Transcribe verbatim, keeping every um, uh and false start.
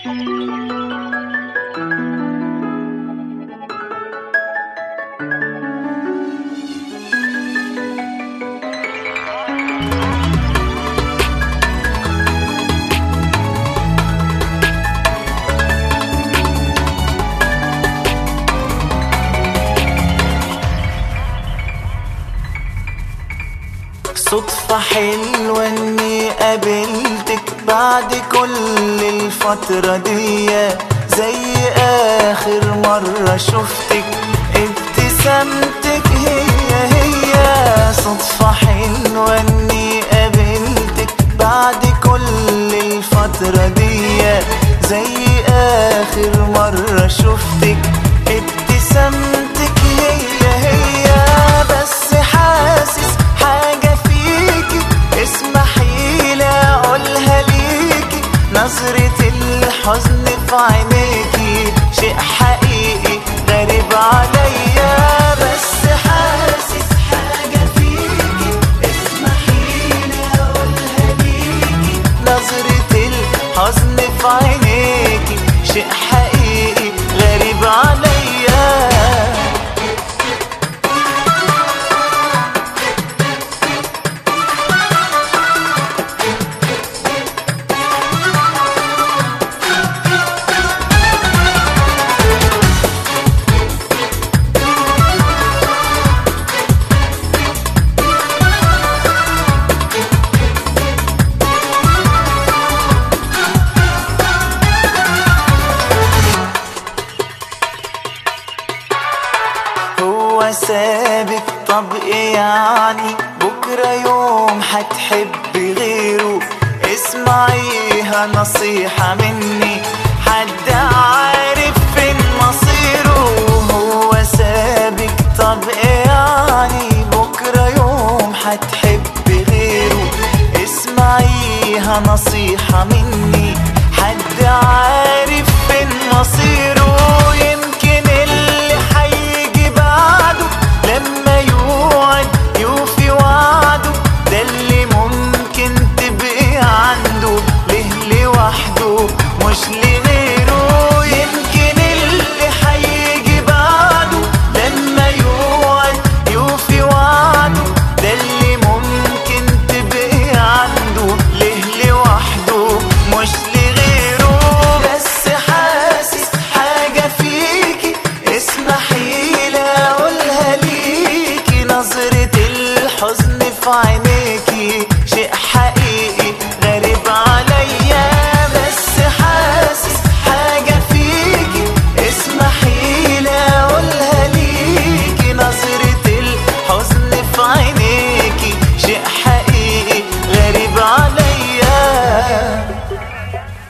صدفة حلوة اني قابلتك بعد كل الفترة دي، زي اخر مرة شفتك ابتسامتك هي هي. صدفة حلوة اني قابلتك بعد كل الفترة دي، زي اخر مرة شفتك ابتسامتك هي هي. بس حاسس حاجة فيكي اسمحيلي اقولها ليكي، نظرة الحزن في عينيكي شيء حقيقي غريب عليا. بس حاسس حاجة فيكي اسمحيلي اقولها ليكي، نظرة الحزن في عينيكي شيء حقيقي غريب عليا. سابك طب ايه يعني، بكرة يوم هتحبي غيره، اسمعيها نصيحة مني، حد عارف فين مصيره. هو سابك طب ايه يعني، بكرة يوم هتحبي غيره، اسمعيها نصيحة مني، حد عارف فين مصيره. يمكن اللي هيجي بعده لما يوعد يوفي وعده، ده اللي ممكن تبقي عنده ليه لوحده مش لغيره. يمكن اللي هيجي بعده لما يوعد يوفي وعده، ده اللي ممكن تبقي عنده ليه لوحده مش لغيره. بس حاسس حاجة فيكي اسمحيلي اقولها ليكي، نظرة الحزن في عينيكي شيء حقيقي غريب عليا. بس حاسس حاجة فيكي اسمحيلي اقولها ليكي، نظرة الحزن في عينيكي شيء حقيقي غريب عليا.